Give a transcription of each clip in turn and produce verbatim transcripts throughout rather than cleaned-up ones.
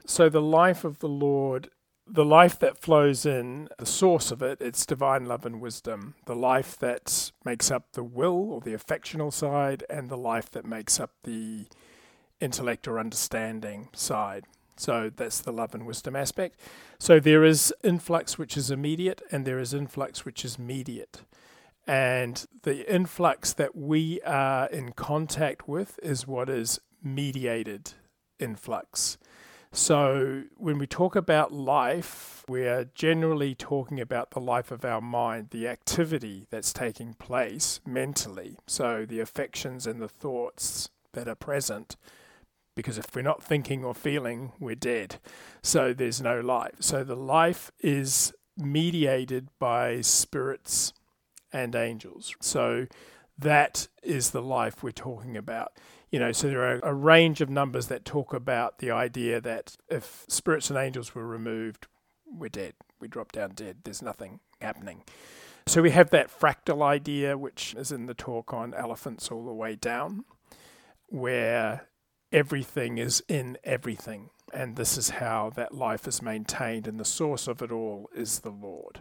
So the life of the Lord, the life that flows in, the source of it, it's divine love and wisdom. The life that makes up the will or the affectional side, and the life that makes up the intellect or understanding side. So that's the love and wisdom aspect. So there is influx which is immediate, and there is influx which is mediate. And the influx that we are in contact with is what is mediated influx. So when we talk about life, we are generally talking about the life of our mind, the activity that's taking place mentally. So the affections and the thoughts that are present, because if we're not thinking or feeling, we're dead. So there's no life. So the life is mediated by spirits and angels. So that is the life we're talking about. You know, so there are a range of numbers that talk about the idea that if spirits and angels were removed, we're dead. We drop down dead. There's nothing happening. So we have that fractal idea, which is in the talk on elephants all the way down, where everything is in everything. And this is how that life is maintained, and the source of it all is the Lord.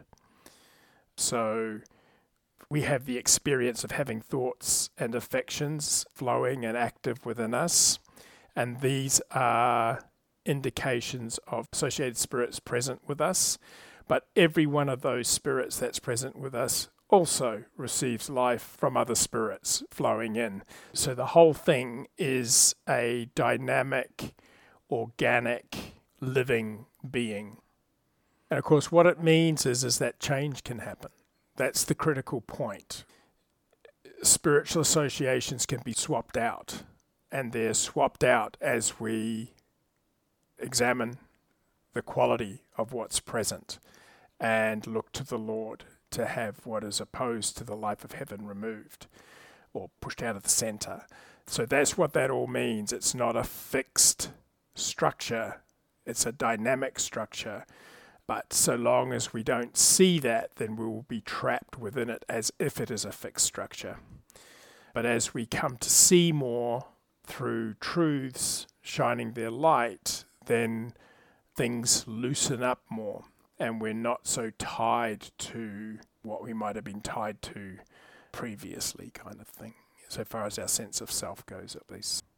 So we have the experience of having thoughts and affections flowing and active within us, and these are indications of associated spirits present with us. But every one of those spirits that's present with us also receives life from other spirits flowing in. So the whole thing is a dynamic, organic, living being. And of course, what it means is, is that change can happen. That's the critical point. Spiritual associations can be swapped out, and they're swapped out as we examine the quality of what's present and look to the Lord to have what is opposed to the life of heaven removed or pushed out of the center. So that's what that all means. It's not a fixed structure. It's a dynamic structure. But so long as we don't see that, then we will be trapped within it as if it is a fixed structure. But as we come to see more through truths shining their light, then things loosen up more, and we're not so tied to what we might have been tied to previously, kind of thing, so far as our sense of self goes, at least.